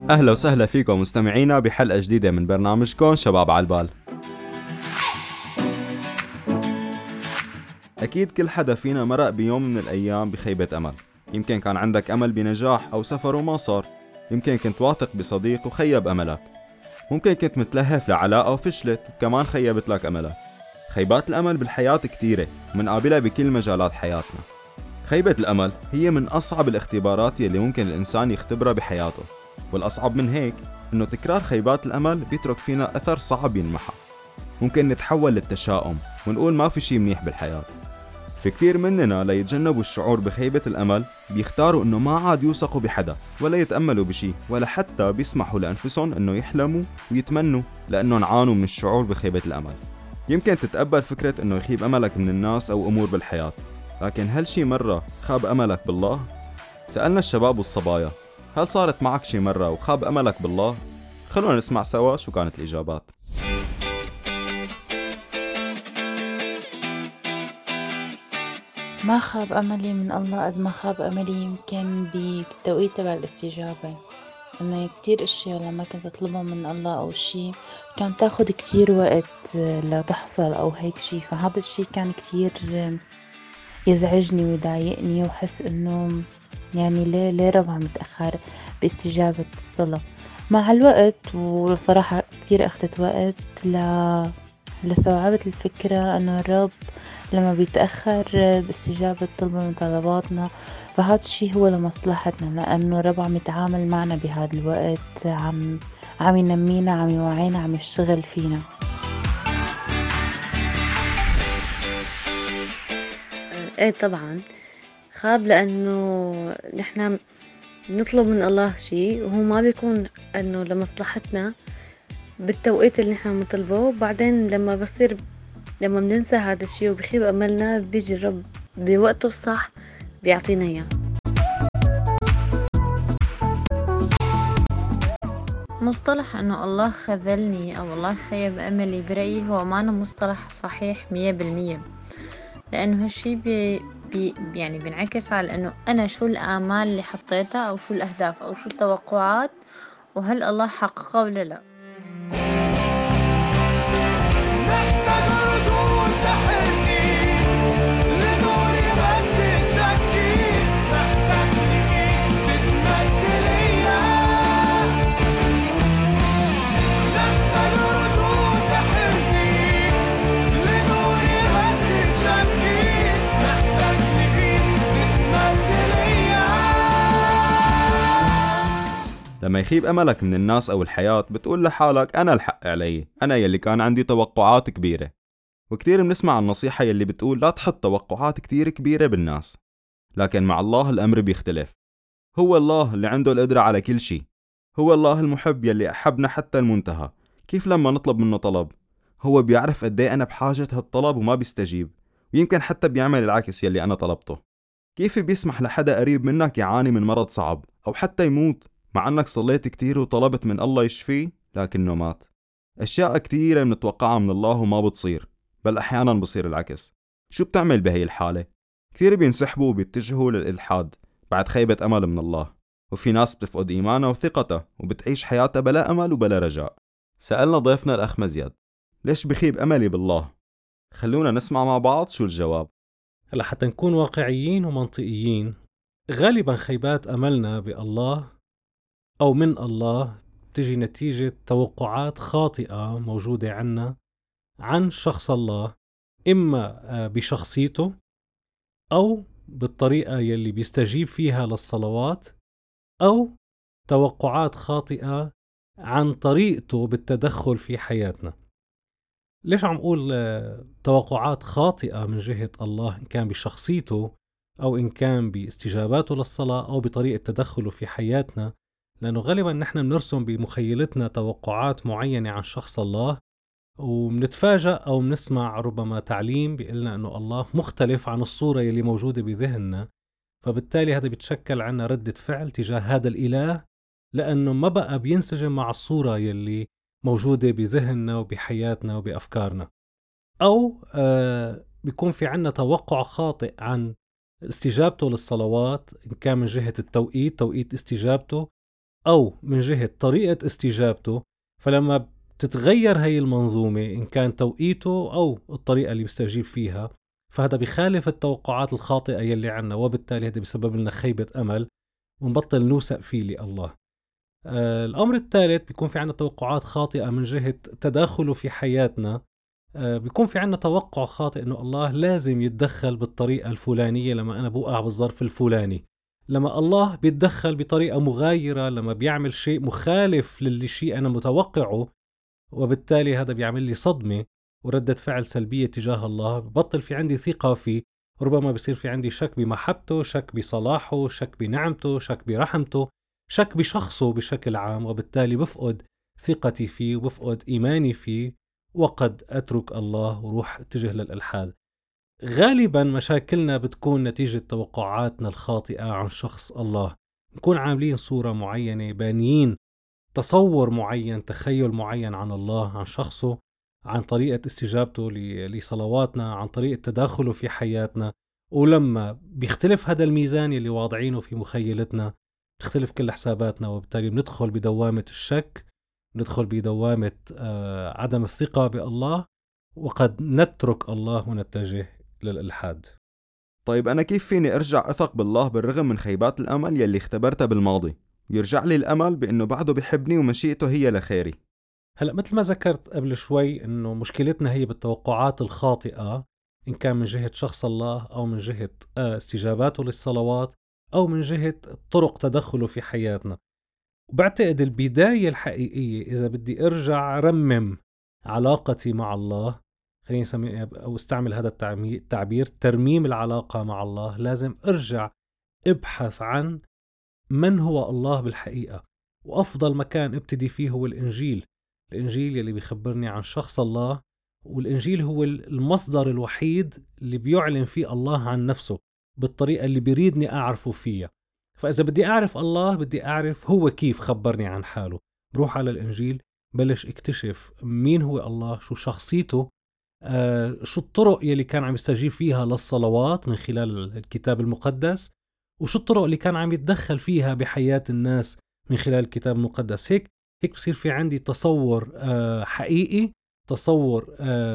أهلا وسهلا فيكم مستمعينا بحلقة جديدة من برنامجكم شباب عالبال. أكيد كل حدا فينا مرق بيوم من الأيام بخيبة أمل. يمكن كان عندك أمل بنجاح أو سفر وما صار. يمكن كنت واثق بصديق وخيب أملك. ممكن كنت متلهف لعلاقة وفشلت وكمان خيبت لك أملك. خيبات الأمل بالحياة كتيرة ومنقابلها بكل مجالات حياتنا. خيبة الأمل هي من أصعب الاختبارات يلي ممكن الإنسان يختبرها بحياته، والأصعب من هيك إنه تكرار خيبات الأمل بيترك فينا أثر صعب ينمحى. ممكن نتحول للتشاؤم ونقول ما في شي منيح بالحياة. في كتير مننا ليتجنبوا الشعور بخيبة الأمل بيختاروا إنه ما عاد يوثقوا بحدا ولا يتأملوا بشي ولا حتى بيسمحوا لأنفسهم إنه يحلموا ويتمنوا لأنهم عانوا من الشعور بخيبة الأمل. يمكن تتقبل فكرة إنه يخيب أملك من الناس أو أمور بالحياة، لكن هل شي مرة خاب أملك بالله؟ سألنا الشباب والصبايا، هل صارت معك شي مرة وخاب أملك بالله؟ خلونا نسمع سوا شو كانت الإجابات. ما خاب أملي من الله قد ما خاب أملي يمكن بالتوقيت تبع الاستجابة، إنه كتير أشياء لما كنت أطلبها من الله أو شي كان تاخد كتير وقت لتحصل أو هيك شي، فهذا الشي كان كتير يزعجني ويضايقني وحس إنه يعني ليه ربع متأخر باستجابة الصلاة. مع الوقت والصراحة كتير أخذت وقت لستوعبت الفكرة أنه الرب لما بيتأخر باستجابة طلب من طلباتنا فهذا الشي هو لمصلحتنا، لأنه الرب عم يتعامل معنا بهذا الوقت، عم ينمينا، عم يوعينا، عم يشتغل فينا. ايه طبعا خاب، لانه نحنا نطلب من الله شيء وهو ما بيكون انه لمصلحتنا بالتوقيت اللي نحنا بنطلبه، وبعدين لما بننسى هذا الشيء وبخيب املنا بيجي الرب بوقته الصح بيعطينا اياه. مصطلح انه الله خذلني او الله خيب املي برأيي هو ما مصطلح صحيح 100%، لانه هالشي يعني بينعكس على انه انا شو الامال اللي حطيتها او شو الاهداف او شو التوقعات، وهل الله حققها ولا لا. محتاج ردود لحيرتي لنوري مد تشكي، محتاج لإيد تتمد ليا، محتاج ردود لحيرتي لنوري مد تشكي، محتاج لإيد تتمد ليا. لما يخيب أملك من الناس أو الحياة بتقول لحالك أنا الحق علي، أنا يلي كان عندي توقعات كبيرة. وكتير بنسمع النصيحة يلي بتقول لا تحط توقعات كتير كبيرة بالناس. لكن مع الله الأمر بيختلف. هو الله اللي عنده القدرة على كل شي. هو الله المحب يلي أحبنا حتى المنتهى. كيف لما نطلب منه طلب هو بيعرف قدي أنا بحاجة هالطلب وما بيستجيب، ويمكن حتى بيعمل العكس يلي أنا طلبته. كيف بيسمح لحدا قريب منك يعاني من مرض صعب أو حتى يموت مع أنك صليت كتير وطلبت من الله يشفيه لكنه مات. أشياء كتيرة بنتوقعها من الله وما بتصير، بل أحيانا بصير العكس. شو بتعمل بهي الحالة؟ كثير بينسحبوا وبيتجهوا للإلحاد بعد خيبة أمل من الله، وفي ناس بتفقد إيمانها وثقتها وبتعيش حياتها بلا أمل وبلا رجاء. سألنا ضيفنا الأخ مزيد ليش بخيب أملي بالله؟ خلونا نسمع مع بعض شو الجواب. هلا حتى نكون واقعيين ومنطقيين، غالبا خيبات أملنا بالله أو من الله بتجي نتيجة توقعات خاطئة موجودة عنا عن شخص الله، إما بشخصيته أو بالطريقة يلي بيستجيب فيها للصلوات، أو توقعات خاطئة عن طريقته بالتدخل في حياتنا. ليش عم أقول توقعات خاطئة من جهة الله؟ إن كان بشخصيته أو إن كان باستجاباته للصلاة أو بطريقة تدخله في حياتنا، لأنه غالبا نحن بنرسم بمخيلتنا توقعات معينة عن شخص الله، وبنتفاجأ أو بنسمع ربما تعليم بيقلنا أنه الله مختلف عن الصورة يلي موجودة بذهننا، فبالتالي هذا بيتشكل عنا ردة فعل تجاه هذا الإله، لأنه ما بقى بينسجم مع الصورة يلي موجودة بذهننا وبحياتنا وبأفكارنا. أو بيكون في عنا توقع خاطئ عن استجابته للصلوات، إن كان من جهة التوقيت، توقيت استجابته، أو من جهة طريقة استجابته. فلما بتتغير هاي المنظومة إن كان توقيته أو الطريقة اللي بيستجيب فيها، فهذا بيخالف التوقعات الخاطئة يلي عنا، وبالتالي هذا بيسبب لنا خيبة أمل ونبطل نوثق فيه لله. الأمر الثالث بيكون في عنا توقعات خاطئة من جهة تداخله في حياتنا. بيكون في عنا توقع خاطئ إنه الله لازم يتدخل بالطريقة الفلانية لما أنا بوقع بالظرف الفلاني. لما الله بيتدخل بطريقة مغايرة، لما بيعمل شيء مخالف للي شيء أنا متوقعه، وبالتالي هذا بيعمل لي صدمة وردة فعل سلبية تجاه الله. ببطل في عندي ثقة فيه، ربما بصير في عندي شك بمحبته، شك بصلاحه، شك بنعمته، شك برحمته، شك بشخصه بشكل عام، وبالتالي بفقد ثقتي فيه وبفقد إيماني فيه، وقد أترك الله وروح اتجه للإلحاد. غالبا مشاكلنا بتكون نتيجة توقعاتنا الخاطئة عن شخص الله. نكون عاملين صورة معينة، بانيين تصور معين، تخيل معين عن الله، عن شخصه، عن طريقة استجابته لصلواتنا، عن طريقة تداخله في حياتنا. ولما بيختلف هذا الميزان اللي واضعينه في مخيلتنا، تختلف كل حساباتنا، وبالتالي بندخل بدوامة الشك، ندخل بدوامة عدم الثقة بالله، وقد نترك الله ونتجه للإلحاد. طيب أنا كيف فيني أرجع أثق بالله بالرغم من خيبات الأمل يلي اختبرتها بالماضي، ويرجع لي الأمل بأنه بعده بحبني ومشيئته هي لخيري؟ هلأ مثل ما ذكرت قبل شوي إنه مشكلتنا هي بالتوقعات الخاطئة، إن كان من جهة شخص الله أو من جهة استجاباته للصلوات أو من جهة طرق تدخله في حياتنا. وبعتقد البداية الحقيقية إذا بدي أرجع رمم علاقتي مع الله، خليني أسميه أو استعمل هذا التعبير، ترميم العلاقة مع الله، لازم أرجع ابحث عن من هو الله بالحقيقة. وأفضل مكان ابتدي فيه هو الإنجيل يلي بيخبرني عن شخص الله، والإنجيل هو المصدر الوحيد اللي بيعلن فيه الله عن نفسه بالطريقة اللي بيريدني أعرفه فيها. فإذا بدي أعرف الله، بدي أعرف هو كيف خبرني عن حاله، بروح على الإنجيل، بلش اكتشف مين هو الله، شو شخصيته، شو الطرق يلي كان عم يستجيب فيها للصلوات من خلال الكتاب المقدس، وشو الطرق اللي كان عم يتدخل فيها بحياة الناس من خلال الكتاب المقدس. هيك بصير في عندي تصور حقيقي، تصور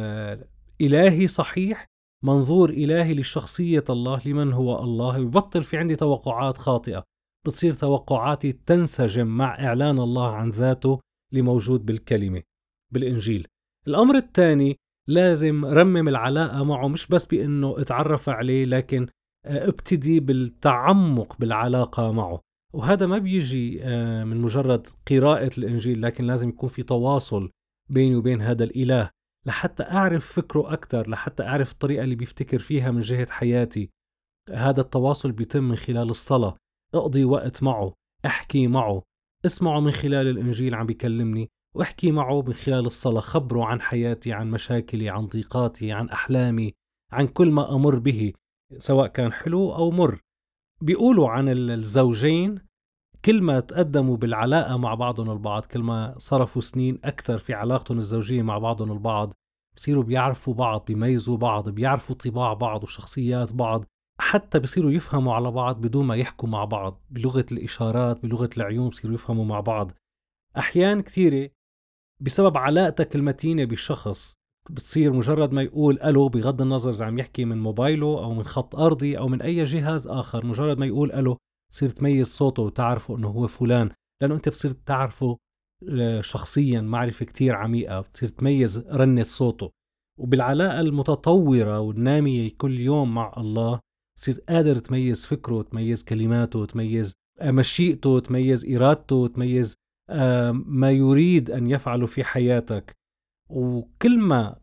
إلهي صحيح، منظور إلهي لشخصية الله، لمن هو الله. ببطل في عندي توقعات خاطئة، بتصير توقعاتي تنسجم مع إعلان الله عن ذاته لموجود بالكلمة بالإنجيل. الأمر الثاني، لازم رمم العلاقة معه، مش بس بأنه اتعرف عليه، لكن ابتدي بالتعمق بالعلاقة معه. وهذا ما بيجي من مجرد قراءة الإنجيل، لكن لازم يكون في تواصل بيني وبين هذا الإله لحتى أعرف فكره أكتر، لحتى أعرف الطريقة اللي بيفتكر فيها من جهة حياتي. هذا التواصل بيتم من خلال الصلاة، أقضي وقت معه، أحكي معه، اسمعه من خلال الإنجيل عم بيكلمني، وأحكي معه من خلال الصلاة، خبره عن حياتي، عن مشاكلي، عن ضيقاتي، عن أحلامي، عن كل ما أمر به سواء كان حلو أو مر. بيقولوا عن الزوجين كل ما تقدموا بالعلاقة مع بعضهم البعض، كل ما صرفوا سنين أكثر في علاقتهم الزوجية مع بعضهم البعض، بصيروا بيعرفوا بعض، بيميزوا بعض، بيعرفوا طباع بعض وشخصيات بعض، حتى بصيروا يفهموا على بعض بدون ما يحكوا مع بعض، بلغة الإشارات، بلغة العيون بصيروا يفهموا مع بعض. أحيان كثيرة بسبب علاقتك المتينة بالشخص بتصير مجرد ما يقول ألو، بغض النظر إذا عم يحكي من موبايله أو من خط أرضي أو من أي جهاز آخر، مجرد ما يقول ألو تصير تميز صوته وتعرفه أنه هو فلان، لأنه أنت بتصير تعرفه شخصيا معرفة كتير عميقة، بتصير تميز رنة صوته. وبالعلاقة المتطورة والنامية كل يوم مع الله بتصير قادر تميز فكره، تميز كلماته، تميز مشيئته، تميز إرادته، تميز ما يريد أن يفعله في حياتك. وكل ما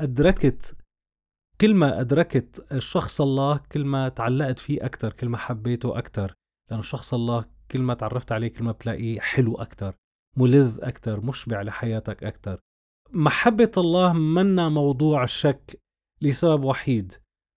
أدركت الشخص الله، كل ما تعلقت فيه أكتر، كل ما حبيته أكتر، لأنه شخص الله كل ما تعرفت عليه كل ما بتلاقيه حلو أكتر، ملذ أكتر، مشبع لحياتك أكتر. محبة الله منا موضوع الشك لسبب وحيد،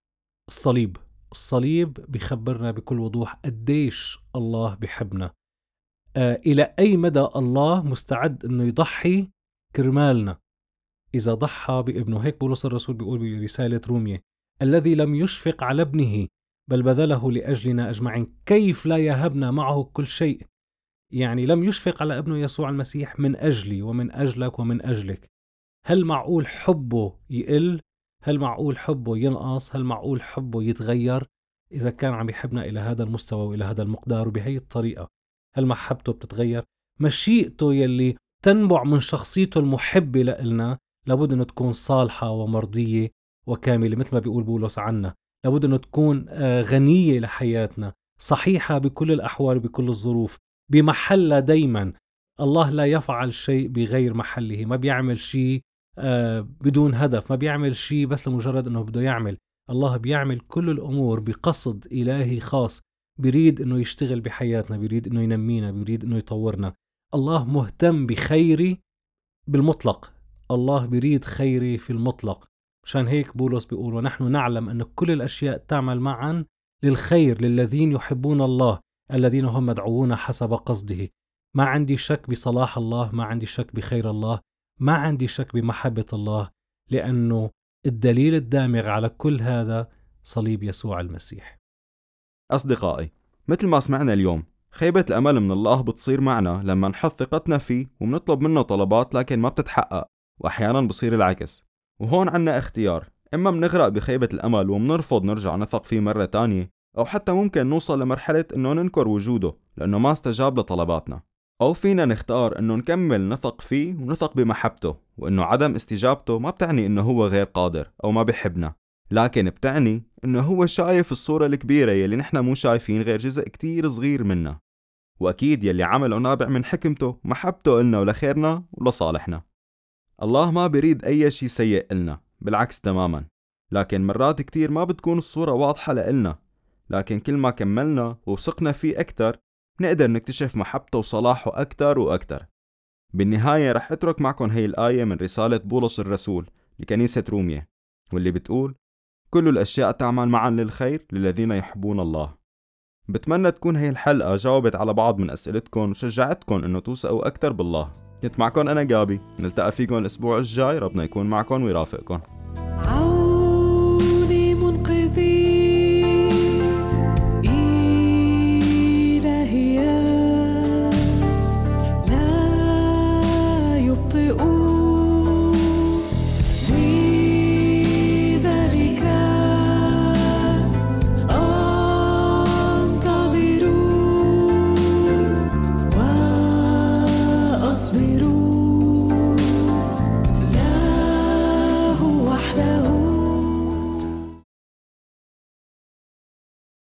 الصليب بيخبرنا بكل وضوح قديش الله بيحبنا، إلى أي مدى الله مستعد أنه يضحي كرمالنا. إذا ضحى بابنه، هيك بولس الرسول بيقول برسالة رومية: الذي لم يشفق على ابنه بل بذله لأجلنا أجمعين، كيف لا يهبنا معه كل شيء. يعني لم يشفق على ابنه يسوع المسيح من أجلي ومن أجلك ومن أجلك. هل معقول حبه يقل؟ هل معقول حبه ينقص؟ هل معقول حبه يتغير إذا كان عم يحبنا إلى هذا المستوى وإلى هذا المقدار وبهي الطريقة؟ هل محبته بتتغير؟ مشيئته يلي تنبع من شخصيته المحبة لإلنا لابد أن تكون صالحة ومرضية وكاملة، مثل ما بيقول بولس عنا. لابد أن تكون غنية لحياتنا، صحيحة بكل الأحوال بكل الظروف، بمحلها دايما. الله لا يفعل شيء بغير محله، ما بيعمل شيء بدون هدف، ما بيعمل شيء بس لمجرد أنه بده يعمل. الله بيعمل كل الأمور بقصد إلهي خاص، بيريد أنه يشتغل بحياتنا، بيريد أنه ينمينا، بيريد أنه يطورنا. الله مهتم بخيري بالمطلق، الله بيريد خيري في المطلق. مشان هيك بولس بيقول ونحن نعلم أن كل الأشياء تعمل معا للخير للذين يحبون الله الذين هم مدعوون حسب قصده. ما عندي شك بصلاح الله، ما عندي شك بخير الله، ما عندي شك بمحبة الله، لأنه الدليل الدامغ على كل هذا صليب يسوع المسيح. أصدقائي، مثل ما سمعنا اليوم، خيبة الأمل من الله بتصير معنا لما نحط ثقتنا فيه ومنطلب منه طلبات لكن ما بتتحقق، وأحيانا بصير العكس. وهون عنا اختيار، إما منغرق بخيبة الأمل ومنرفض نرجع نثق فيه مرة تانية، أو حتى ممكن نوصل لمرحلة إنه ننكر وجوده لأنه ما استجاب لطلباتنا. أو فينا نختار إنه نكمل نثق فيه ونثق بمحبته، وإنه عدم استجابته ما بتعني إنه هو غير قادر أو ما بيحبنا، لكن بتعني إنه هو شايف الصورة الكبيرة يلي نحنا مو شايفين غير جزء كتير صغير منا. وأكيد يلي عمله نابع من حكمته محبته إلنا ولخيرنا ولصالحنا. الله ما بيريد أي شيء سيء إلنا، بالعكس تماما. لكن مرات كتير ما بتكون الصورة واضحة لإلنا، لكن كل ما كملنا وثقنا فيه أكتر نقدر نكتشف محبته وصلاحه أكتر وأكتر. بالنهاية رح أترك معكم هي الآية من رسالة بولس الرسول لكنيسة رومية، واللي بتقول كل الأشياء تعمل معا للخير للذين يحبون الله. بتمنى تكون هي الحلقة جاوبت على بعض من أسئلتكم وشجعتكم إنه توثقوا أكتر بالله. كنت معكم أنا جابي، نلتقى فيكم الأسبوع الجاي، ربنا يكون معكم ويرافقكم.